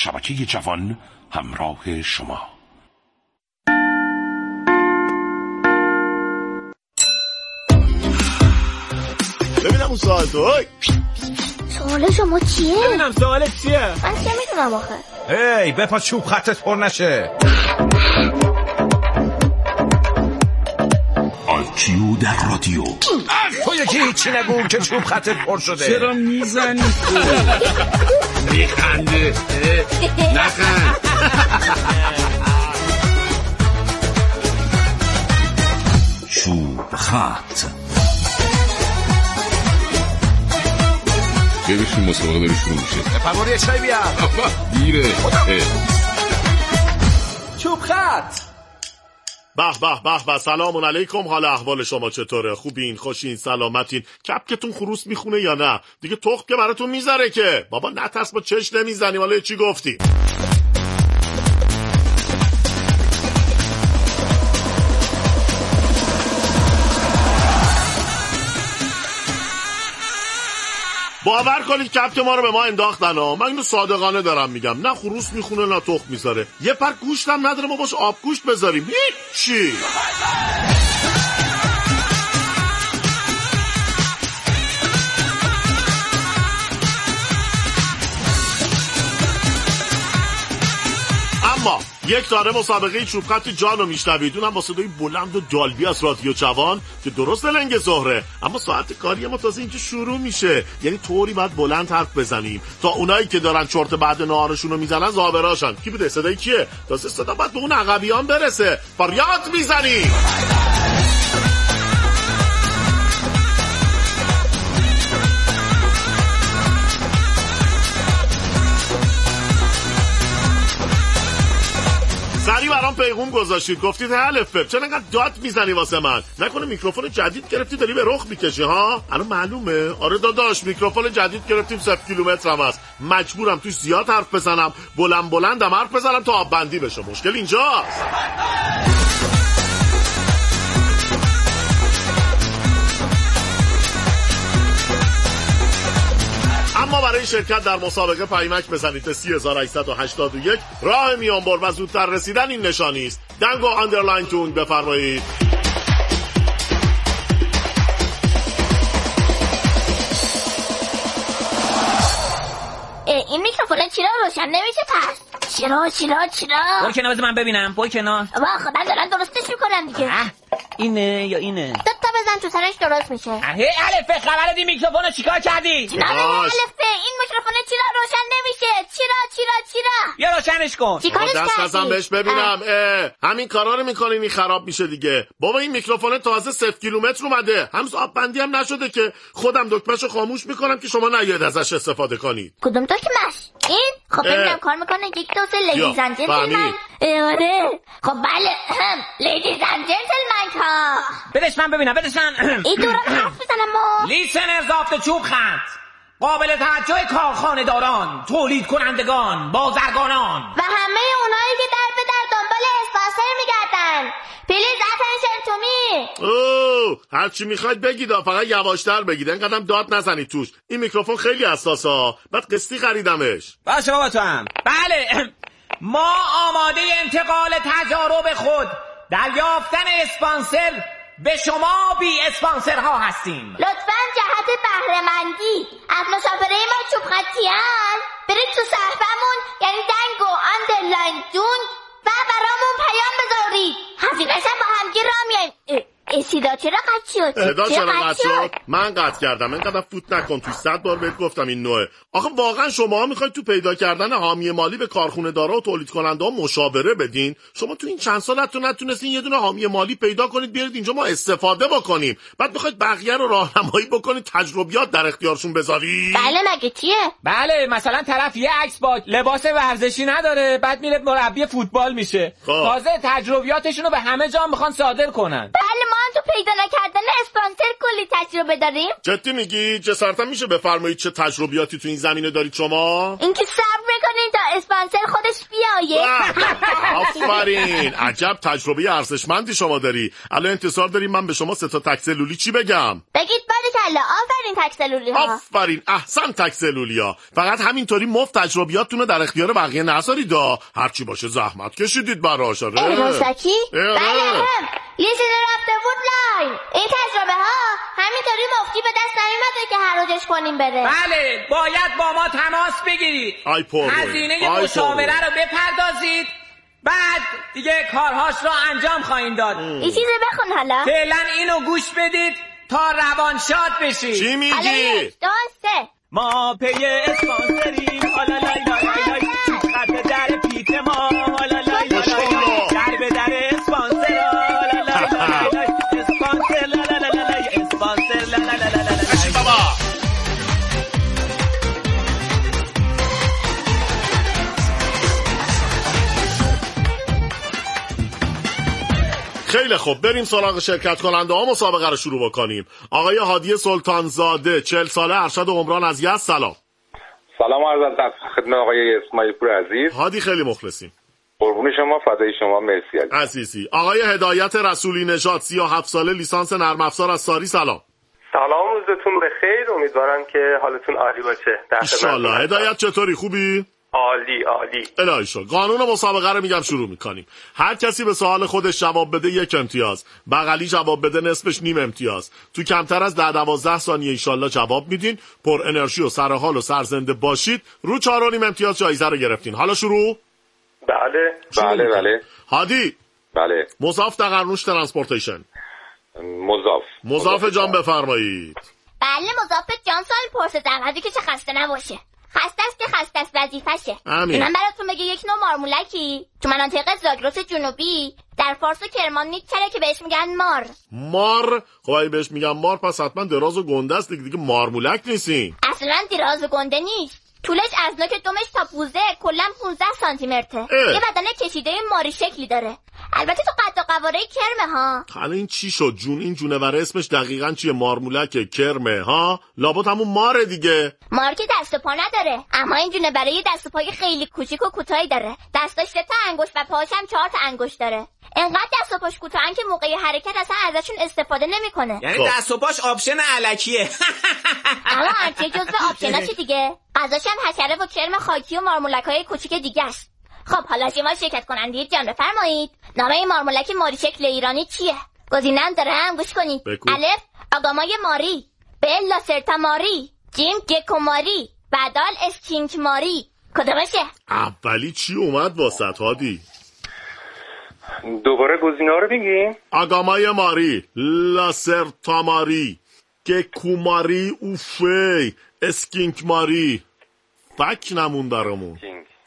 شبکه جوان همراه شما. ببینم اون سوال تو. سوال شما چیه؟ ببینم سوالت چیه؟ من چه میدونم آخه. هی بپا چوب خطت پر نشه. IQ در رادیو. تو یکی هیچی نگو که چوب خطت پر شده. چرا میزنی؟ میخنده نخند. چوب خط. ببینیم مسابقه داری شروع میشه. پروار یه چای بیار. دیره. چوب خط. به به به به، سلام علیکم. حال احوال شما چطوره؟ خوبین؟ خوشین؟ سلامتین؟ کپکتون خروس میخونه یا نه؟ دیگه تخم که براتون میذاره که. بابا نترس، با چش نمیزنیم. حالا چی گفتی؟ باور کنید کپک ما رو به ما انداختن ها. من اینو صادقانه دارم میگم، نه خروس میخونه نه تخم میذاره. یه پر گوشت هم نداره ما باش آب گوشت بذاریم. هیچی. اما یک داره مسابقه چوب خط جان رو میشنوید، اونم با صدای بلند و دالبی از رادیو جوان که درست لنگ ظهره، اما ساعت کاری ما تازه اینجا شروع میشه. یعنی طوری باید بلند حرف بزنیم تا اونایی که دارن چرت بعد نهارشون رو میزنن زابراشن. کی بوده؟ صدای کیه؟ تازه صدا باید به اون عقبیان برسه. فریاد میزنی. سری برام پیغام گذاشتید، گفتید الف چرا انقدر داد میزنی واسه من؟ نکنه میکروفون جدید گرفتی داری به رخ میکشی ها؟ الان معلومه. آره داداش، میکروفون جدید گرفتیم، 0 کیلومتر هم هست. مجبورم توش زیاد حرف بزنم، بلندم حرف بزنم تا آب بندی بشه. مشکل اینجاست. اما برای شرکت در مسابقه پیمک بزنید به 3881. راه میانبر و زودتر رسیدن این نشانی است. دنگو آندرلاین تون بفرمایید. این میکروفون چرا روشن نمیشه پس؟ چرا؟ برو کنار من ببینم. برو کنار. واخه من دارن درستش میکنم دیگه. اینه یا اینه؟ دوتا بزن تو سرش درست میشه. الفه خبر دی میکروفونو چیکار کردی؟ جناب الفه این میکروفون چرا روشن نمیشه؟ چرا؟ یا روشنش کن. چیکارش کردی؟ دست بزن بهش ببینم. همین کارا رو میکنین این خراب میشه دیگه. بابا این میکروفون تازه 0 کیلومتر اومده، هنوز آب بندی هم نشده که خودم دکمه‌شو خاموش میکنم که شما نیاید ازش استفاده کنید. کدوم دکمه‌ش؟ این؟ خب ببینم کار میکنه. 1 2 3 لیدیز اند جنتلمن. آره. خب بله. لیدیز اند جنتلمن ها. بدش من ببینم. این دوران حرف بزنم ما. لیسنرز آف د چوب خط، قابل توجه کارخانه داران، تولید کنندگان، بازرگانان و همه اونایی که در به در دنبال اسپانسر میگردن. پلیز اتنشن تو می. هرچی میخواید بگید، فقط یواشتر بگید، اینقدر داد نزنید توش. این میکروفون خیلی حساسه. بعد قسطی خریدمش. باشه بابا تو هم. بله، ما آماده انتقال تجارب خود در یافتن اسپانسر به شما بی اسپانسرها هستیم. لطفاً جهت بهره‌مندی از مسافره ما چوب خطیان برید تو صفحمون، یعنی دنگو آندرلاین دون، و برامون پیام بذارید. هزینه‌ش با همگی را میایم. صدا چرا قطع شد؟ من قطع کردم. اینقدر فوت نکن. توی 100 بار بهت گفتم این نوعه. آخه واقعا شما میخواید تو پیدا کردن حامی مالی به کارخونه دارا و تولید کننده ها مشاوره بدین؟ شما تو این چند سالتون نتونستین یه دونه حامی مالی پیدا کنید بیارید اینجا ما استفاده بکنیم، بعد میخواید بقیه رو راهنمایی بکنید، تجربیات در اختیارشون بذارید؟ بله مگه چیه؟ بله، مثلا طرف یه عکس با لباس ورزشی نداره، بعد میره مربی فوتبال میشه. تازه تجربیاتشون رو به همه جا میخوان صادر کنن. بله، ما هم تو پیدا نکردن اسپانسر کلی تجربه داریم. جدی میگی؟ جسارتا میشه بفرمایید چه تجربیاتی تو این زمینه دارید شما؟ اینکه صبر میکنید تا اسپانسر خودش بیایه. آفرین، عجب تجربه ارزشمندی شما داری. الان انتظار داریم من به شما 3 تا تک سلولی چی بگم؟ بگید باریکلا. آفرین تک سلولی ها. آفرین، احسن تک سلولی ها. فقط همینطوری مفت تجربیاتتون رو در اختیار بقیه نذارید. هرچی باشه زحمت کشیدید براش. روزکی؟ بله یه چیزی رفته بود لاین. این تجربه ها همینطوری مفتی به دست نمیمده که هر روزش کنیم بره. بله باید با ما تماس بگیرید، هزینه مشاوره رو بپردازید، بعد دیگه کارهاش رو انجام خواهیم داد. این چیزی بخون حالا. فعلا اینو گوش بدید تا روانشاد بشید. چی میگی؟ حالا 1 2 3 ما پی اسپانسریم. حالا لای لای لای خط در پیت ما. حالا لای لای لای در به در اسپانسر. حالا لای لای لای اسپانسر. لا لا لا لا اسپانسر. لا لا لا لا لا. خیلی خوب، بریم سراغ شرکت کننده ها مسابقه رو شروع بکنیم. آقای هادی سلطانزاده 40 ساله، ارشد عمران از یزد. سلام. سلام عرض ادب خدمت آقای اسماعیل پور عزیز. هادی خیلی مخلصیم. قربون شما، فدای شما، مرسی عزیزی. آقای هدایت رسولی نژاد 37 ساله، لیسانس نرم افزار از ساری. سلام. سلام، روزتون بخیر. امیدوارم که حالتون عالی باشه. ان شاءالله. هدایت چطوری؟ خوبی؟ عالی. الهی شکر. قانون مسابقه رو میگم شروع میکنیم. هر کسی به سوال خودش جواب بده 1 امتیاز، بغلی جواب بده نصفش نیم امتیاز. تو کمتر از 10-12 ثانیه ایشالله جواب میدین. پر انرژی و سر حال و سرزنده باشید. رو 4.5 امتیاز جایزه رو گرفتین. حالا شروع. بله. هادی. بله. مضاف تقرنوش ترانسپورتیشن. مضاف جان بفرمایید. بله مضاف جان سوال پرسیدم. هادی که چه خسته نباشه. خسته است که خسته است وظیفشه. من براتون بگه یک نوع مارمولکی تو مناطق زاگرس جنوبی در فارس و کرمان میگذره که بهش میگن مار. خب اگه بهش میگن مار پس حتما دراز و گنده است دیگه مارمولک نیستین. اصلا دراز و گنده نیست. طولش از نوک دمش تا پوزه کلا 15 سانتی متره. یه بدن کشیده ماری شکلی داره. البته تو قد و قواره کرمه ها. حالا این چی شد جون؟ این جونور اسمش دقیقاً چیه؟ مارمولک کرمه ها؟ لابد همون ماره دیگه. مار که دست و پا نداره، اما این جونوره یه دست و پای خیلی کوچیک و کوتاهی داره. دستاش 3 تا انگشت و پاهاش هم 4 تا انگشت داره. انقدر دست و پاش کوتاهن که موقع حرکت اصلا ازشون استفاده نمیکنه. یعنی دست و پاش آپشن الکیه. اما هرچی جزو آپشناش دیگه. غذاش هم حشره و کرم خاکی و مارمولک‌های کوچیک دیگه است. خب حالا شما شرکت کننده جان بفرمایید. نام این مارمولک ماری شکل ایرانی چیه؟ گزینه‌ام دارم، گوش کنید. الف آگامای ماری، ب لاسرتا ماری، جیم گکو ماری، بدال اسکینک ماری. کدومشه؟ اولی چی اومد واسط هادی؟ دوباره گزینه‌ها رو بگیم. آگامای ماری، لاسرتا ماری، گکو ماری، اوفی، اسکینک ماری. فک نمون برامون.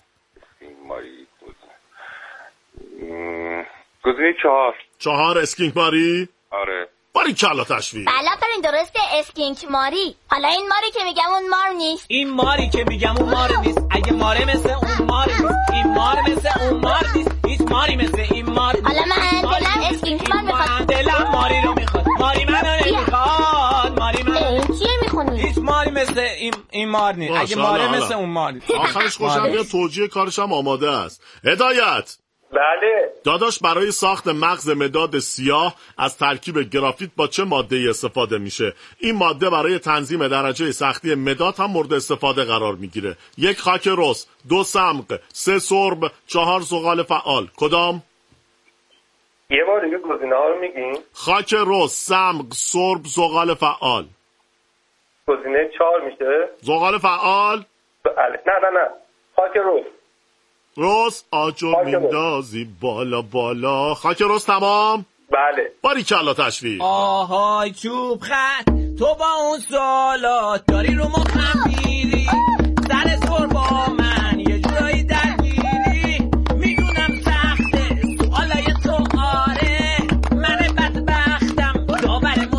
گزینه 4 اسکینک ماری؟ آره. باریکلا تشویق. بله فرین درسته، اسکینک ماری. حالا این ماری که میگم اون مار نیست. این ماری که میگم اون مار نیست. اگه ماره مثل اون مار نیست. این مار مثل اون مار نیست. هیچ ماری مثل این مار نیست. حالا من دلم اسکینک مار میخواد. دلم ماری رو میخواد. ماری منو نمیخواد. ماری منو. این چیه میخونی؟ هیچ ماری مثل این مار نیست. اگه ماره مثل اون مار نیست. آخرش خوشم میاد توجیه کارش هم آماده است. هدایت. بله داداش برای ساخت مغز مداد سیاه از ترکیب گرافیت با چه ماده‌ای استفاده میشه؟ این ماده برای تنظیم درجه سختی مداد هم مورد استفاده قرار میگیره. 1 خاک رس، 2 صمغ، 3 سرب، 4 زغال فعال. کدام؟ یه بار دیگه گزینه‌ها رو میگین؟ خاک رس، صمغ، سرب، زغال فعال. گزینه 4 میشه؟ زغال فعال؟ بله. نه خاک رس. رس آجر میندازی بالا بالا. خاک رس تمام؟ بله. باریکلا تشویق. آهای چوب خط تو با اون سوالات داری رو مخم میری. سر سر با من یه جورایی درگیری. میدونم سخته سوالای تو آره. من بدبختم داور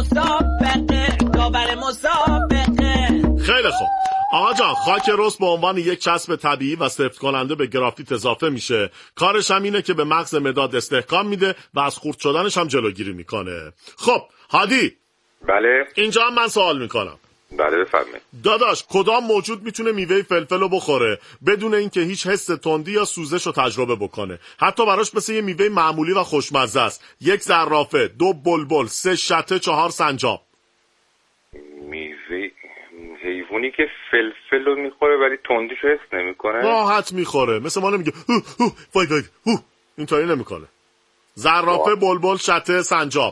مسابقه. خیلی خوب آقا جان، خاک رس به عنوان یک چسب طبیعی و سفت کننده به گرافیت اضافه میشه. کارش هم اینه که به مغز مداد استحکام میده و از خورد شدنش هم جلوگیری میکنه. خب هادی. بله. اینجا هم من سوال میکنم. بله بفرمایید. داداش کدام موجود میتونه میوه فلفل رو بخوره بدون اینکه هیچ حس تندی یا سوزش رو تجربه بکنه؟ حتی براش مثل یه میوه معمولی و خوشمزه است. 1 زرافه، 2 بلبل، 3 شته، 4 سنجاب. میوه حیوانی که فلفل رو میخوره ولی تندیشو حس نمیکنه. راحت میخوره، مثل ما نمیگه وای وای اینطوری نمیکنه. زرافه، بلبل، شته، سنجاب.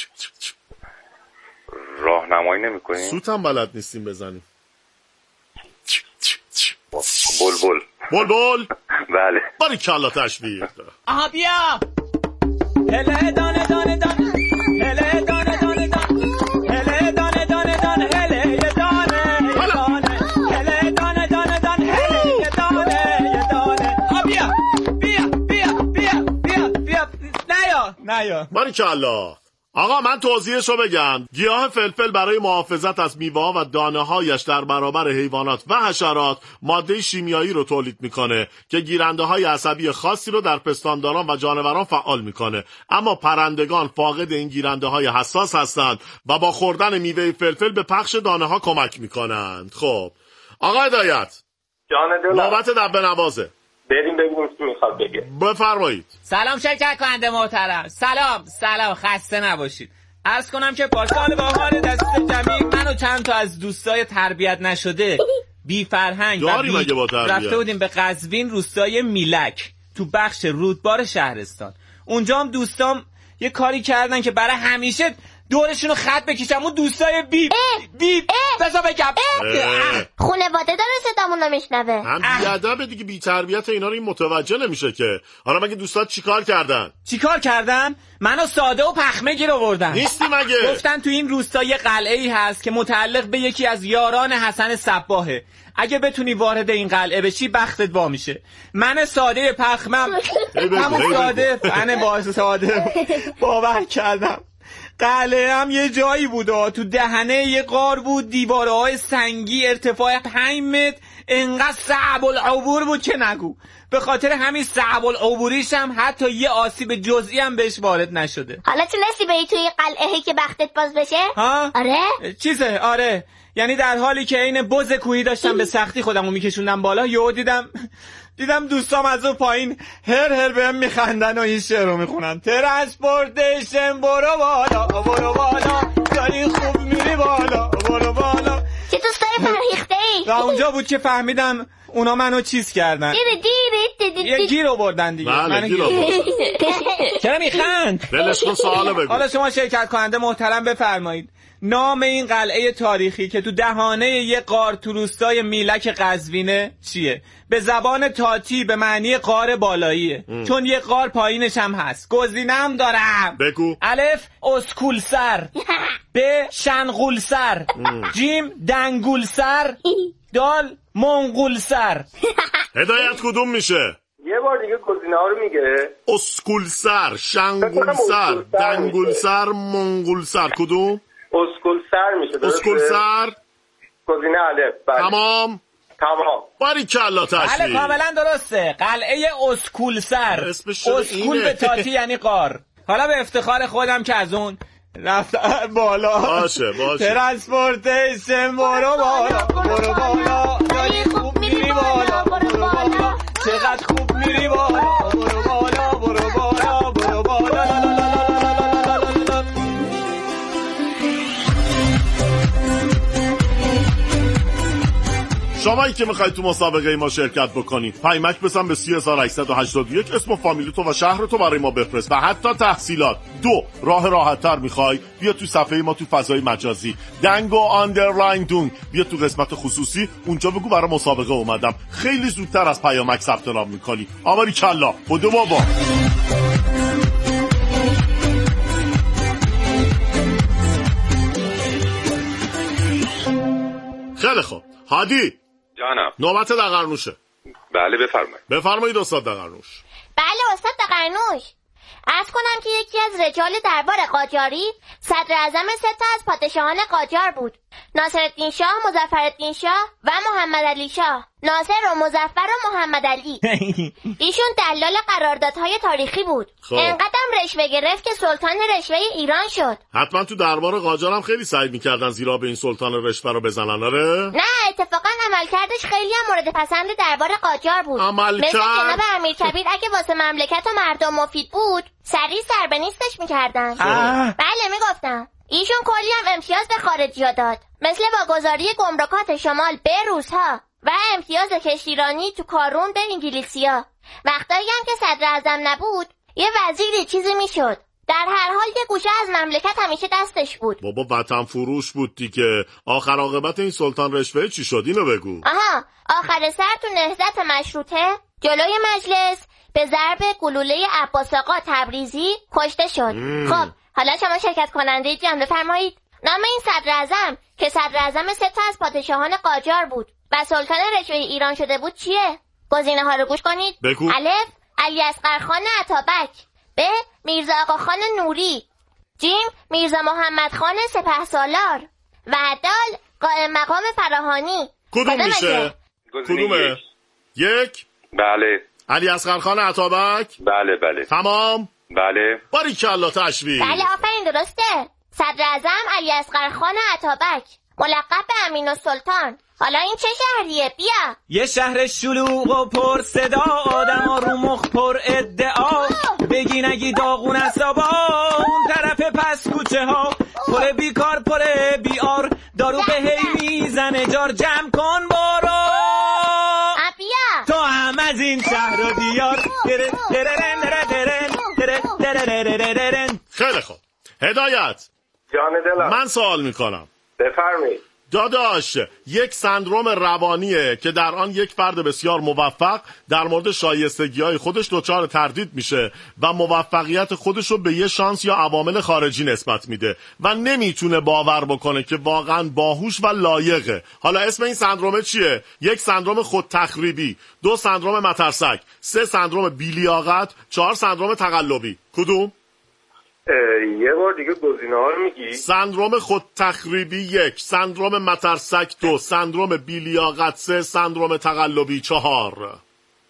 راهنمایی نمیکنی؟ سوت هم بلد نیستیم بزنیم. بلبل. بلبل؟ بله. باریکلا تشبیه. آها بیا. هله دانه دانه دانه. هله دانه دانه دانه. هله دانه دانه دانه. هله یه دانه یه دانه. هله دانه دانه دانه. هله یه دانه یه دانه. بیا بیا بیا بیا بیا بیا. نیا. باریکلا. آقا من توضیحشو بگم. گیاه فلفل برای محافظت از میوه‌ها و دانه‌هایش در برابر حیوانات و حشرات ماده شیمیایی رو تولید میکنه که گیرنده‌های عصبی خاصی رو در پستانداران و جانوران فعال میکنه. اما پرندگان فاقد این گیرنده‌های حساس هستند و با خوردن میوه فلفل به پخش دانه‌ها کمک میکنند. خب آقا هدایت، جان دلم، نوبت دبه نوازه. بریم ببینیم چی میخواد بگه. بفرمایید. سلام شرکت کننده محترم. سلام خسته نباشید. عرض کنم که پارسال بهار دست جمعی من و چند تا از دوستای تربیت نشده بی فرهنگ و رفته بودیم به قزوین روستای میلک تو بخش رودبار شهرستان. اونجا هم دوستام یه کاری کردن که برای همیشه دورشونو خط بکشم. اون دوستای بیب بذار بگم خانواده داره صدامونو میشنوه. هم بیادبه دیگه، بی تربیت اینا رو این متوجه نمیشه که. حالا مگه دوستات چیکار کردن؟ منو ساده و پخمه گیر آوردن. نیستی مگه؟ گفتن تو این روستا یه قلعه‌ای هست که متعلق به یکی از یاران حسن صباحه. اگه بتونی وارد این قلعه بشی بختت وا میشه. من ساده پخمم همون ساده باور کردم. قلعه هم یه جایی بود تو دهنه یه غار بود، دیوارهای سنگی ارتفاع 5 متر، انقدر صعب العبور بود که نگو. به خاطر همین صعب العبوریش هم حتی یه آسیب جزئی هم بهش وارد نشده. حالا تونستی بری توی قلعه که بختت باز بشه؟ ها؟ آره؟ آره. یعنی در حالی که این بز کوهی داشتم به سختی خودمو میکشوندم بالا، یهو دیدم دوستام از اون پایین هر بهم میخندن و این شعر رو میخونن. ترانسپورتیشن برو بالا داری خوب میری بالا برو بالا. چه دوستای فرهیخته ای؟ و اونجا بود که فهمیدم اونا منو چیز کردن. یه گیر آوردن دیگه. بله گیر آوردن. چرا میخند؟ دلش رو سوال بگو. حالا شما شرکت کننده محترم بفرمایید نام این قلعه تاریخی که تو دهانه یه غار تو روستای میلک قزوینه چیه؟ به زبان تاتی به معنی غار بالاییه. چون یه غار پایینش هم هست. گزینه‌ام دارم. بگو. الف اسکولسر، ب شنغولسر، جیم دنگولسر، دال منقولسر. هدایت کدوم میشه؟ یه بار دیگه گزینه‌ها رو میگه. اسکولسر، شنگولسر، دنگولسر، منقولسر. کدوم؟ اسکولسر میشه. اسکولسر گزینه الف. تمام. باریکلا تشبیه. بله کاملا درسته. قلعه اسکولسر. اسکول به تاتی یعنی غار. حالا به افتخار خودم که از اون رفت بالا. باشه. ترانسپورتیشن برو بالا داری خوب میری بالا برو بالا چقدر خوب میری بالا برو بالا. شمایی که میخواید تو مسابقه ما شرکت بکنید پیمک بزن به 3881 اسم و فامیلتو و شهرتو برای ما بفرست و حتی تحصیلات. 2 راه راحت تر میخوای بیا تو صفحه ما تو فضای مجازی دنگو آندرلاین دونگ، بیا تو قسمت خصوصی اونجا بگو برای مسابقه اومدم. خیلی زودتر از پیامک ثبت نام میکنی. آماری کلا بودو بابا. خیلی خوب هادی جانم. نوبت دقرنوشه. بله بفرمایید. بفرمایید استاد دقرنوش. بله استاد دقرنوش. عرض کنم که یکی از رجال دربار قاجاری صدر اعظم 3 تا از پادشاهان قاجار بود: ناصرالدین شاه، مظفرالدین شاه و محمد علی شاه. ناصر و مظفر و محمد علی. ایشون دلال قراردادهای تاریخی بود. انقدرم رشوه گرفت که سلطان رشوه ایران شد. حتما تو دربار قاجار هم خیلی سعی می‌کردن زیرا به این سلطان رشوه رو بزنن. آره؟ نه، اتفاقا عملکردش خیلی هم مورد پسند دربار قاجار بود. مثل جناب امیرکبیر اگه واسه مملکت و مردم مفید بود سریع سر به نیستش می‌کردن. بله میگفتم. ایشون کلی هم امتیاز به خارجی‌ها داد، مثل واگذاری گمرکات شمال به روس‌ها و امتیاز کشتیرانی تو کارون به انگلیسی‌ها. وقتایی هم که صدر اعظم نبود یه وزیری چیزی میشد. در هر حال یه گوشه از مملکت همیشه دستش بود. بابا وطن فروش بود دیگه. آخر عاقبت این سلطان رشوه چی شد؟ اینو بگو. آخر سر تو نهضت مشروطه جلوی مجلس به ضرب گلوله عباس آقا تبریزی کشته شد. خب حالا شما شرکت کننده جمع بفرمایید. نام این صدر اعظم که صدر اعظم 3 تا از پادشاهان قاجار بود و سلطان رشوه ایران شده بود چیه؟ گزینه ها رو گوش کنید. بگو. الف: علیاصغر خان عطابک. ب: میرزا آقا خان نوری. جیم: میرزا محمد خان سپهسالار. و دال: قائم مقام فراهانی. کدوم میشه؟ کدومه؟ 1. بله. علیاصغر خان عطابک. بله. تمام؟ بله. باریکالله تشویق. بله آفرین درسته. صدر اعظم علیاصغر خان عطابک، ملقب به امین‌السلطان. حالا این چه شهریه؟ بیا. یه شهر شلوغ و پر صدا، آدما رو مخ پر ادعا، بگی نگی داغون عصابا، اون طرف پس کوچه ها پر بیکار پر بیار، دارو به هی میزنه جار، جمع کن برو بیا تو هم از این شهر و دیار. خیلی خوب. هدایت، جان دلم. من سوال میکنم. بفرمایید. داداش، یک سندروم روانیه که در آن یک فرد بسیار موفق در مورد شایستگی‌های خودش دچار تردید میشه و موفقیت خودش رو به یه شانس یا عوامل خارجی نسبت میده و نمیتونه باور بکنه که واقعا باهوش و لایقه. حالا اسم این سندروم چیه؟ 1 سندروم خودتخریبی، 2 سندروم مترسک، 3 سندروم بی‌لیاقت، 4 سندروم تقلبی. کدوم؟ یه بار دیگه گزینه‌ها رو میگی؟ سندروم خودتخریبی 1، سندروم مترسک 2، سندروم بی‌لیاقت 3، سندروم تقلبی 4.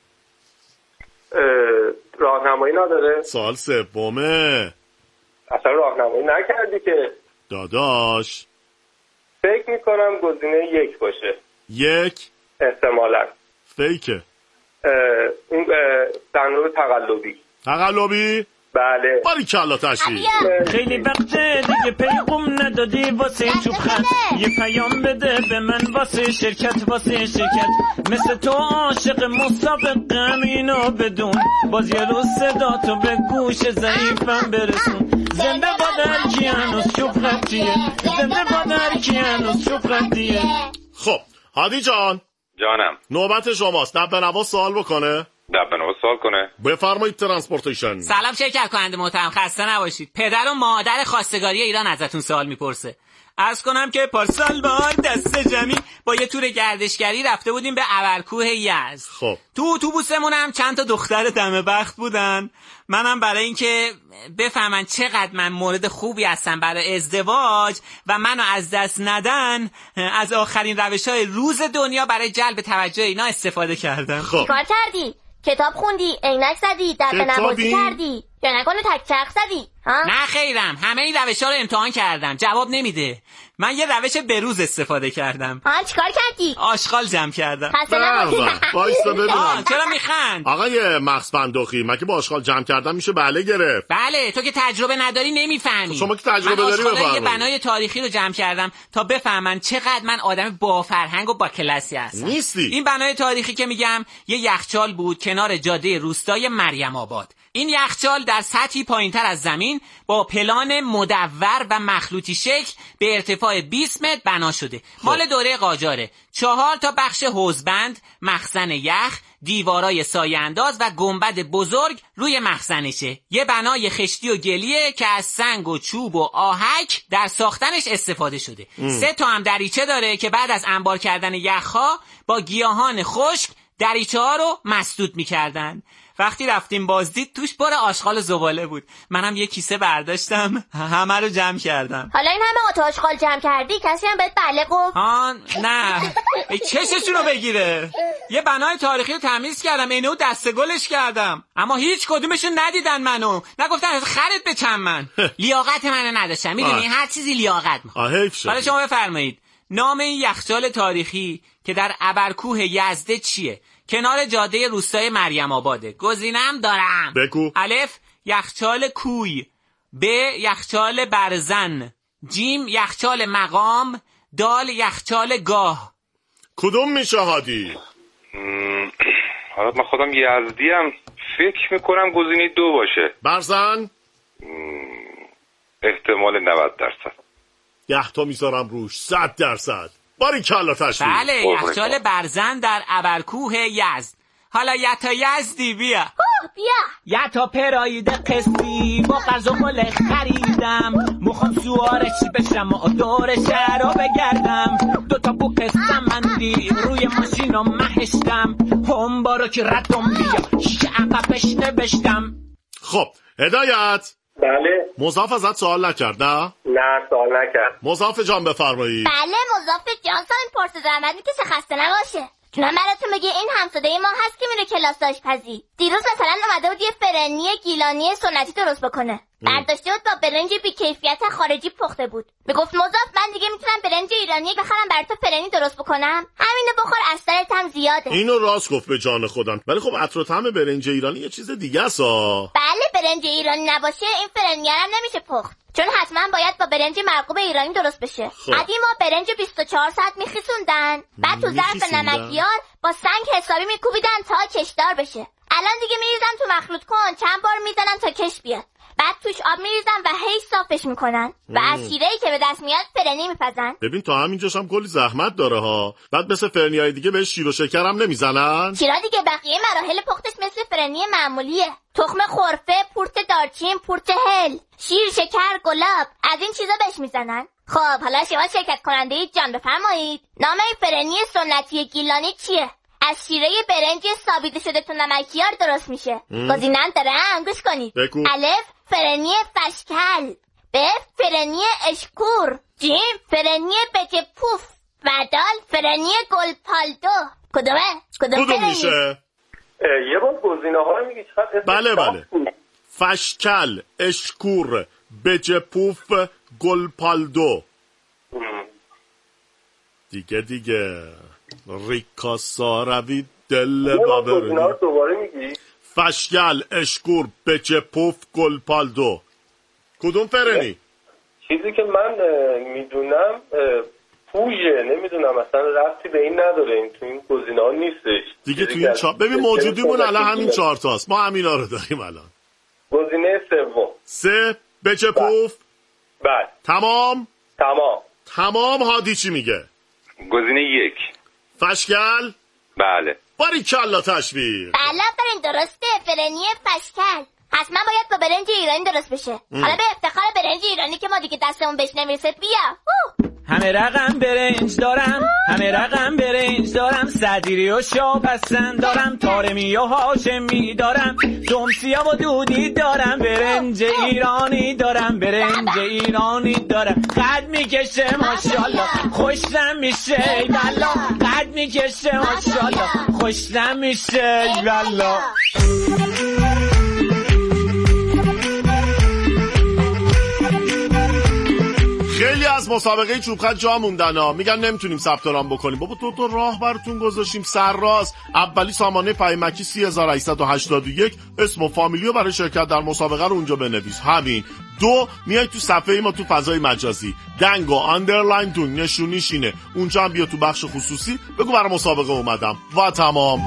راهنمایی نداره؟ سوال سومه. اصلا راهنمایی نکردی که. داداش فکر میکنم گزینه 1 باشه. 1 احتمالاً فیکه. این سندروم تقلبی. بله. باریکالله تشریف. خیلی وقته دیگه پیغام ندادی واسه چوب خط، یه پیام بده به من واسه شرکت، مثل تو عاشق مسابقم اینو بدون، باز یه روز صدا تو به گوش ضعیفم برسون. زنده بادر کیانوس چوب خطیه، زنده بادر کیانوس چوب خطیه. خب هادی جان. جانم. نوبت شماست. دب نواز سوال بکنه. سوال کنه. بفرمایید. ترانسپورتیشن. سلام شرکت کننده محترم، خسته نباشید. پدر و مادر خواستگاری ایران ازتون سوال میپرسه. عرض کنم که پارسال بار دست جمعی با یه تور گردشگری رفته بودیم به ابرکوه یزد. خب تو اتوبوسمون هم چند تا دختر دم بخت بودن. منم برای اینکه بفهمن چقدر من مورد خوبی هستم برای ازدواج و منو از دست ندن، از آخرین روش‌های روز دنیا برای جلب توجه اینا استفاده کردم. خب کار کردی؟ کتاب خوندی؟ عینک زدی؟ دبه نوازی کردی؟ یا نکنه تک چرخ زدی؟ نه خیرم، همه این روش‌ها رو امتحان کردم، جواب نمیده. من یه روش بروز استفاده کردم. چیکار کردی؟ آشغال جمع کردم. وایسا ببینم. چرا میخند؟ آقای مغز فندوخی، مگه با آشغال جمع کردن میشه بله گرفت؟ بله، تو که تجربه نداری نمیفهمی. شما که تجربه داری بفرمایید. یه بنای تاریخی رو جمع کردم تا بفهمن چقدر من آدم با فرهنگ و با کلاسی هستم. نیستی. این بنای تاریخی که میگم یه یخچال بود کنار جاده روستای مریم آباد. این یخچال در سطحی پایینتر از زمین با پلان مدور و مخلوطی شکل به ارتفاع 20 متر بنا شده. مال دوره قاجاره. 4 تا بخش حوضبند، مخزن یخ، دیوارای سایه انداز و گنبد بزرگ روی مخزنشه. یه بنای خشتی و گلیه که از سنگ و چوب و آهک در ساختنش استفاده شده. 3 تا هم دریچه داره که بعد از انبار کردن یخها با گیاهان خشک دریچه ها رو مسدود می‌کردن. وقتی رفتیم بازدید توش پر آشغال و زباله بود. منم یه کیسه برداشتم همه رو جمع کردم. حالا این همه آتا آشغال جمع کردی کسی هم بهت بله گفت؟ نه چششون رو بگیره. یه بنای تاریخی رو تمیز کردم، اینو دسته گلش کردم، اما هیچ کدومشون ندیدن منو، نگفتن خرید بچم من. لیاقت منو نداشتم، میدونی هر چیزی لیاقت میخواد. حالا شما بفرمایید نام این یخچال تاریخی که در ابرکوه یزده چیه؟ کنار جاده روستای مریم آباده. گزینم دارم. بگو. الف یخچال کوی، ب یخچال برزن، جیم یخچال مقام، دال یخچال گاه. کدوم میشه هادی؟ حالا من خودم یزدیم، فکر میکنم گزینه 2 باشه. برزن؟ احتمال 90%. 10 تا میذارم روش. 100%. باریکلا تشریف. بله یخچال برزن در ابرکوه یزد. حالا یتا یزدی بیا. بیا. یتا پراید قصدی با قرض و ملک خریدم، مخوام سوارش بشم و دور شهر رو بگردم. 2 تا بو قصم مندی روی ماشین رو مهشتم، هم بارو که ردم بیا شعقبش نوشتم. خب هدایت. بله. مضاف ازت سوال نکرد نه؟ نه سوال نکرد. مضاف جان بفرمایید. بله مضاف جان سال پرسه زحمت میکشه خسته نباشه. چون براتون بگه این همسایه ما هست که میره کلاس آشپزی. دیروز مثلا اومده بود یه فرنی گیلانی سنتی درست بکنه. برداشته بود با برنج بی‌کیفیت خارجی پخته بود. میگفت مضاف من دیگه میتونم برنج ایرانی بخرم برات فرنی درست بکنم؟ همینو بخور اثرت هم زیاده. اینو راست گفت به جان خودم. ولی خب عطر و طعم برنج ایرانی یه چیز دیگه است. بله برنج ایرانی نباشه این فرنی هم نمیشه پخت. چون حتما باید با برنج مرغوب ایرانی درست بشه. قدیما برنج 24 ساعت میخیسوندن، بعد تو ظرف نمکیار با سنگ حسابی میکوبیدن تا کشدار بشه. الان دیگه میریزن تو مخلوط کن، چند بار میزنن تا کش بیاد. بعد توش آب میریزن و هی صافش میکنن و از شیره‌ای که به دست میاد فرنی میپزن. ببین تا همینجاش هم کلی زحمت داره ها. بعد مثل فرنیای دیگه بهش شیر و شکر هم نمیزنن. چرا دیگه بقیه مراحل پختش مثل فرنی معمولیه. تخم خرفه، پورت دارچین، پورت هل، شیر، شکر، گلاب، از این چیزا بهش میزنن. خب حالا شما شرکت کننده جان بفرمایید نام این فرنی سنتی گیلانی چیه؟ از شیره برنج سابیده شده تو نمکیار درست میشه. گزینه‌ام دارم گوش کنید. بگو. الف فرنی فشکل، ب فرنی اشکور، جیم فرنی بجه پوف و دال فرنی گلپالدو. کدوم میشه؟ یه بار گزینه‌ها رو میگی چقدر؟ بله فشکل، اشکور، بجه پوف، گلپالدو. دیگه ریکاسا روی دل بابر. دوباره میگی؟ فشکل، اشکور، بجه پوف، گلپالدو. کدوم فرنی؟ چیزی که من میدونم پوژه، نمیدونم اصلا ربطی به این نداره، این تو این گزینه‌ها نیستش دیگه. تو این ببین موجودیمون الان همین 4 تاست، ما همینا رو داریم الان. گزینه 3 بجه پوف. بله تمام. هادی چی میگه؟ گزینه 1 فشکل. بله باریکلا تشویق. بله برین درسته فرنی فشکل. حتما باید با برنج ایرانی درست بشه. حالا به افتخار برنج ایرانی که ما دیگه دستمون بهش نمیرسه بیا. همه رقم برنج دارم، صدیری و شاپسند دارم، تارمی و هاشمی دارم، دومسیام و دودی دارم، برنج ایرانی دارم، قد میکشه ماشالله خوشم میشه والله، قد میکشه ماشالله خوشم میشه والله. خیلی از مسابقه چوب خط جا موندن ها. میگن نمیتونیم ثبت نام بکنیم. بابا تو راه براتون گذاشتیم سرراست. اولی سامانه فهیمکی 3881 اسم و فامیلیو برای شرکت در مسابقه رو اونجا بنویس. همین. 2 میای تو صفحه ما تو فضای مجازی دنگو آندرلاین دون نشونیش اینه. اونجا هم بیا تو بخش خصوصی بگو برای مسابقه اومدم و تمام.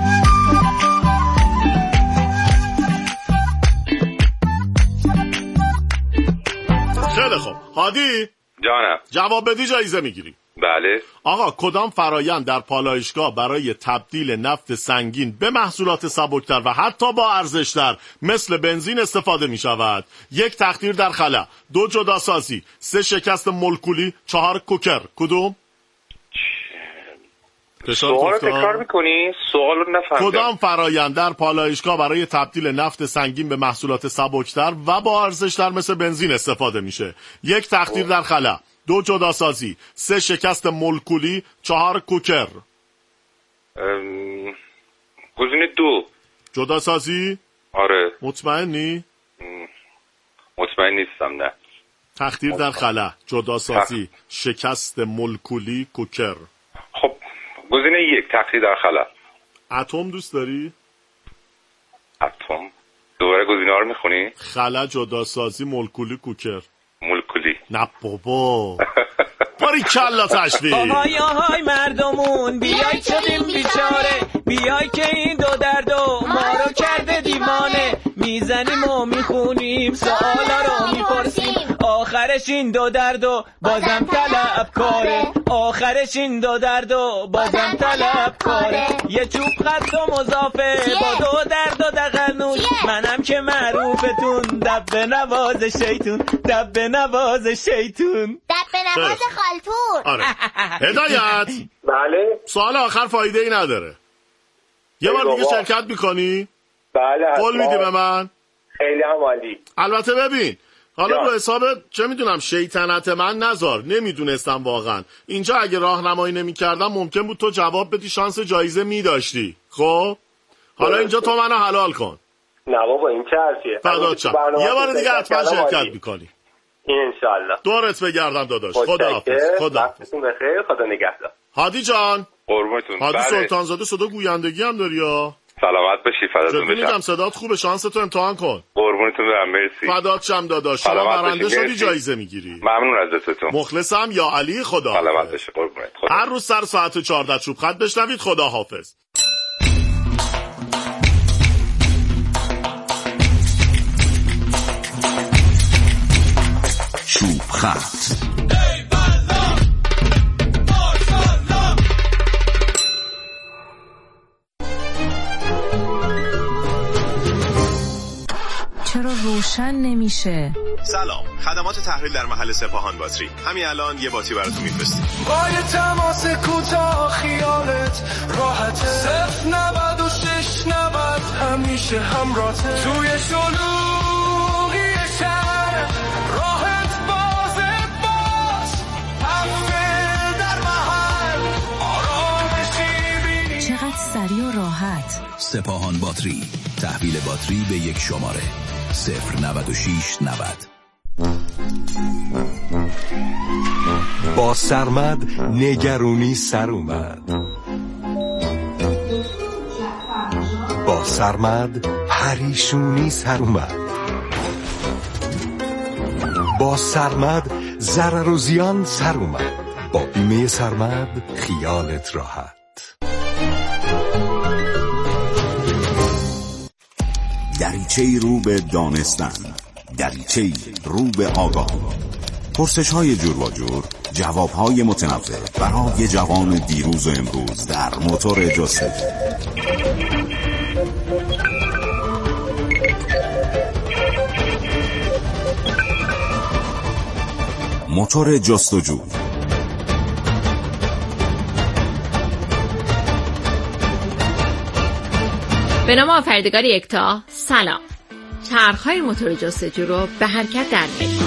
خیلی خوب هادی جانم. جواب بدی جایزه میگیری. بله. آقا کدام فرایند در پالایشگاه برای تبدیل نفت سنگین به محصولات سبکتر و حتی با ارزشتر مثل بنزین استفاده می شود؟ 1 تخدیر در خلا، 2 جداسازی، 3 شکست مولکولی، 4 کوکر. کدوم؟ سوال تکرار میکنی؟ سوال رو نفهمیدم. کدام فرآیند در پالایشگاه برای تبدیل نفت سنگین به محصولات سبکتر و با ارزشتر مثل بنزین استفاده میشه؟ 1 تخدیر در خلا، 2 جداسازی، 3 شکست مولکولی، 4 کوکر. گزینه 2 جداسازی؟ آره. مطمئنی؟ مطمئن نیستم. نه. تخدیر در خلا، جداسازی، شکست مولکولی، کوکر. خب گزینه 1 تخدیر در خلا. اتم دوست داری؟ اتم. دوباره گزینه ها رو میخونی؟ خلا، جداسازی، مولکولی، کوکر. مولکولی. نه بابا. باری کلا تشبیه. آهای آهای مردمون بیای شدیم بیچاره، بیای که این دو دردو ما رو کرده دیوانه. میزنیم و میخونیم سوالا رو میپرسیم، آخرش این دو دردو بازم طلب کاره. آخرش این دو دردو بازم طلب کاره. یه چوب خط و مضافه با دو درد و دقنوش، منم که معروفتون دب نواز شیطون، دب نواز شیطون، دب نواز خالتور. آره. هدایت. بله. سوال آخر فایده ای نداره. یه بار دیگه شرکت میکنی؟ بله. قول میدی به من؟ خیلی هم عالی. البته ببین حالا رو حساب چه میدونم شیطنت من نذار، نمیدونستم واقعا. اینجا اگه راهنمایی نمیکردم ممکن بود تو جواب بدی، شانس جایزه میداشتی. خب حالا اینجا تو منو حلال کن. نه بابا این چه حرفیه؟ فدات شم. یه بار دیگه حتما شرکت میکنی انشالله. دورت بگردم داداش. خداحافظ. وقتتون بخیر. خدا نگهدار. هادی جان. قربونتون. هادی بله. سلطانزاده صدا گویندگی هم داری یا؟ سلامت باشی. فداتون بشم. میگم صدات خوبه، شانس تو امتحان کن. قربونتون برم. مرسی. فدات شم داداش. شما برنده شدی، جایزه میگیری. ممنون از دستتون. مخلصم. یا علی. خدا. سلامت باشی. قربونت. هر روز سر ساعت 14 چوب خط بشنوید. خدا حافظ. چوب خط. چرا روشن نمیشه؟ سلام، خدمات تحویل در محل سپاهان باتری. همین الان یه باتری براتون میفرستیم. با یه تماس کوتاه خیالت راحته. 096 90 همیشه همراهته. توی شلوغی شهر راحت بازه باز. هفته در محل آرامشی بینی. چقدر سریع و راحت. سپاهان باتری، تحویل باتری به یک شماره 096 90. با سرمد نگرونی سر اومد. با سرمد پریشونی سر اومد. با سرمد ضرر و زیان سر اومد. با بیمه سرمد خیالت راحت. دریچه‌ای رو به دانستن، دریچه‌ای رو به آگاه. پرسش‌های جور و جور، جواب‌های متنوع برای جوان دیروز و امروز در موتور جستجو. موتور جستجو. به نام آفریدگار یکتا، سلام. چرخ‌های موتور جستجو رو به حرکت در میاریم.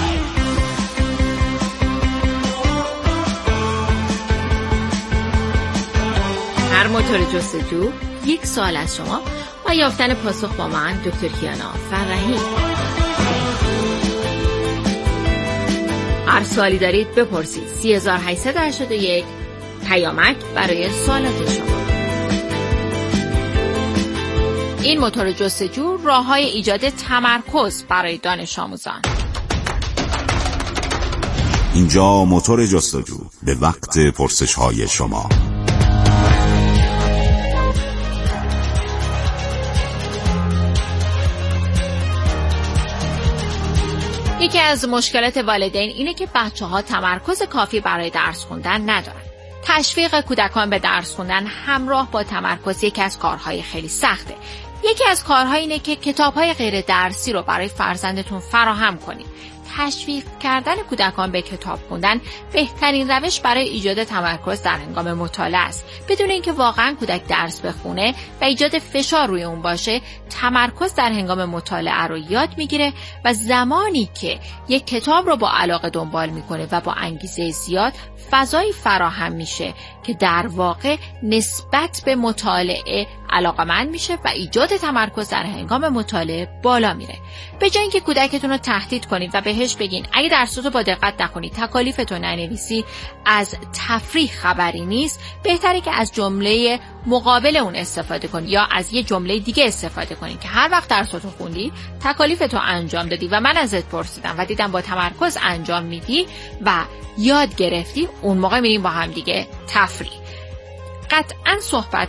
هر موتور جستجو یک سوال از شما و یافتن پاسخ با من دکتر کیانا فرحی. هر سوالی دارید بپرسید. 3881 پیامک برای سوالات شما. این موتور جستجو راه‌های ایجاد تمرکز برای دانش آموزان. اینجا موتور جستجو به وقت پرسش‌های شما. یکی از مشکلات والدین اینه که بچه‌ها تمرکز کافی برای درس خوندن ندارن. تشویق کودکان به درس خوندن همراه با تمرکز یکی از کارهای خیلی سخته. یکی از کارها اینه که کتاب‌های غیر درسی رو برای فرزندتون فراهم کنید. تشویق کردن کودکان به کتاب خوندن بهترین روش برای ایجاد تمرکز در هنگام مطالعه است. بدون اینکه واقعا کودک درس بخونه و ایجاد فشار روی اون باشه، تمرکز در هنگام مطالعه رو یاد میگیره و زمانی که یک کتاب رو با علاقه دنبال میکنه و با انگیزه زیاد، فضایی فراهم میشه که در واقع نسبت به مطالعه علاقه‌مند میشه و ایجاد تمرکز در هنگام مطالعه بالا میره. به جای اینکه کودکتون رو تهدید کنید و بهش بگین اگه درستو با دقت نخونی، تکالیفتو ننویسی، از تفریح خبری نیست، بهتره که از جمله مقابل اون استفاده کنی یا از یه جمله دیگه استفاده کنی که هر وقت درستو خوندی، تکالیفتو انجام دادی و من ازت پرسیدم و دیدم با تمرکز انجام میدی و یاد گرفتی، اون موقع میریم با هم دیگه تفریح. قطعاً صحبت